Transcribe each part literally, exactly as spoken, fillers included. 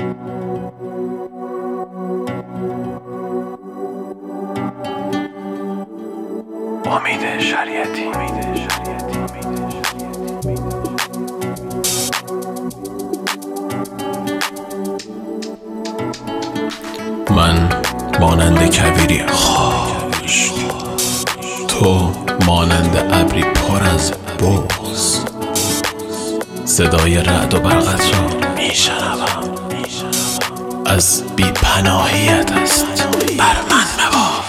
امید شریعتی. من مانند کویری خاش، تو مانند ابری پر از بغض. صدای رعد و برقت را میشنوم، از بی پناهیت است. بر من مبار،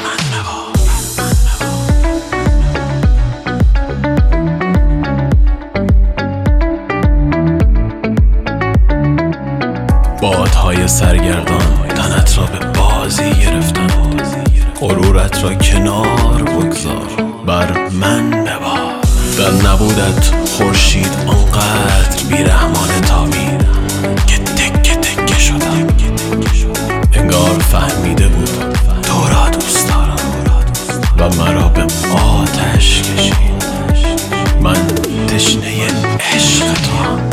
بادهای سرگردان تنت را به بازی گرفتند. غرورت را کنار بگذار، بر من ببار. در نبودت خورشید آنقدر بیرحمانه تابید که تکه تکه شدم. انگار فهمیده بود تو را دوست دارم و مرا به آتش کشید. من تشنه عشق توام.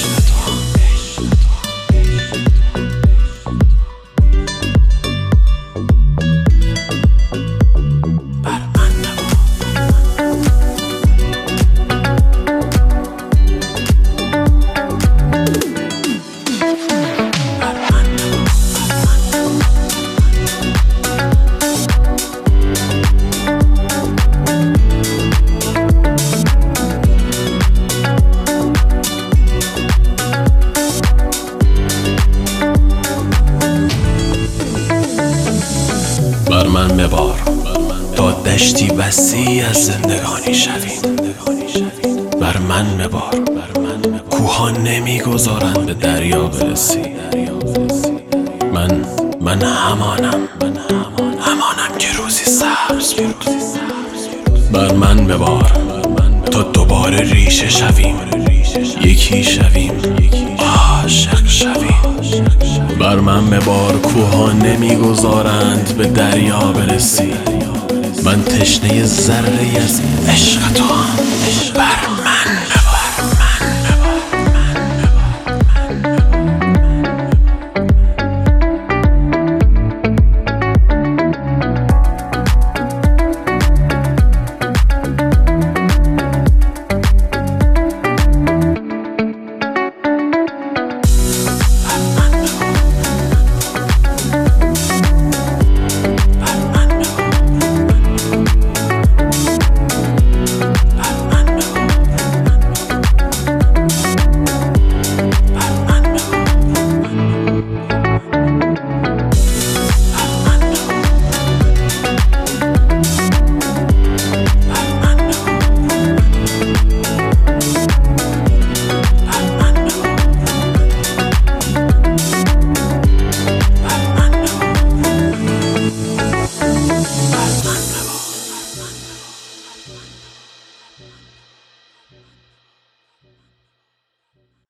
بر من مبار تا دشتی وسیع از زندگانی شویم. بر من مبار، کوها نمیگذارند به دریا برسی. من من همانم همانم که روزی سبز بود. بر من مبار تا دوباره ریشه شویم، یکی شویم، عاشق شویم. بر من مبار، کوها نمیگذارند به دریا برسی. من تشنه ذره از عشق توام. بر